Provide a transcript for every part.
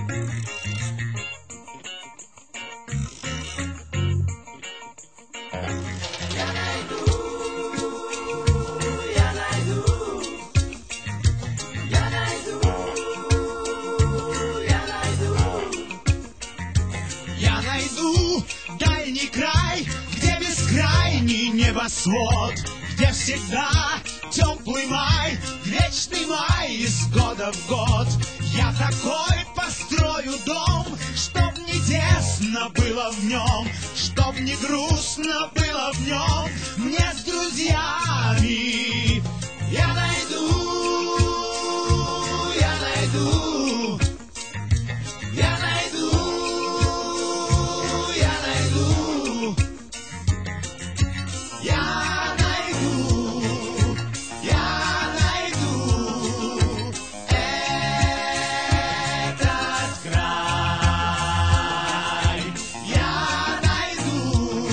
Я найду дальний край, где бескрайний небосвод, где всегда теплый май, вечный май из года в год. Я такой построю дом, чтоб не тесно было в нем, чтоб не грустно было в нем мне с друзьями. Я найду, я найду, я найду, я найду, я найду, я найду этот край. Я найду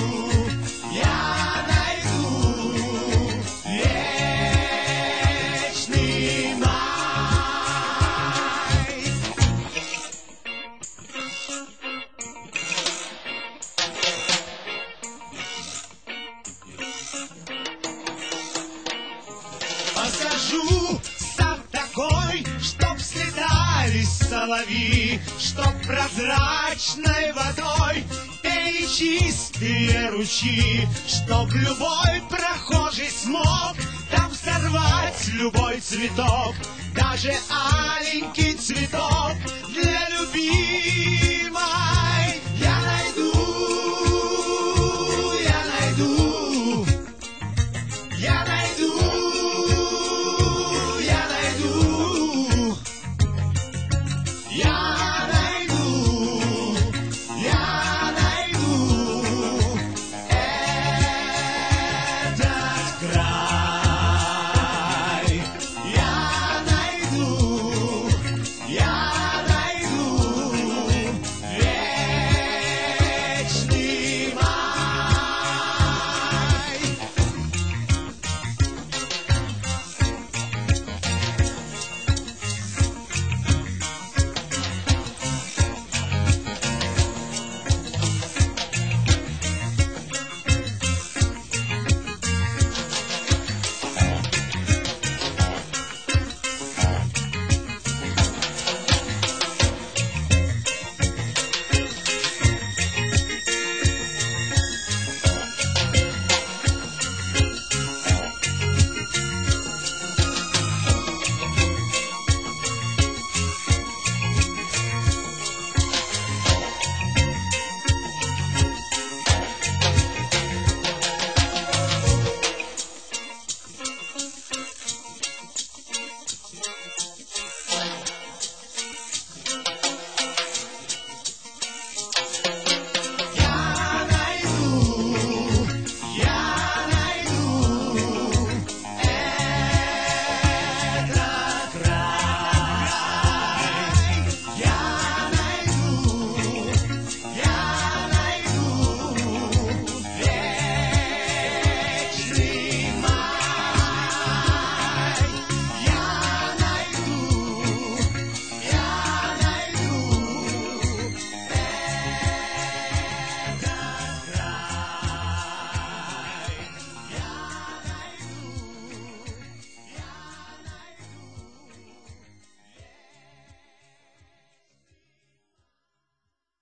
вечный май. Посажу сад такой, чтоб слетались соловьи, чтоб прозрачной водой пели чистые ручьи, чтоб любой прохожий смог там сорвать любой цветок, даже аленький цветок для любимой. Я найду, я найду, я найду, я найду, я